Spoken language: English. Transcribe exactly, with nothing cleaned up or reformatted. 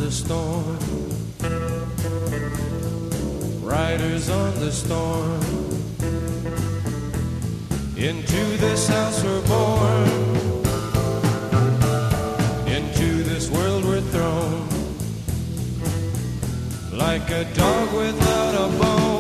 the storm, riders on the storm. Into this house we're born, into this world we're thrown, like a dog without a bone.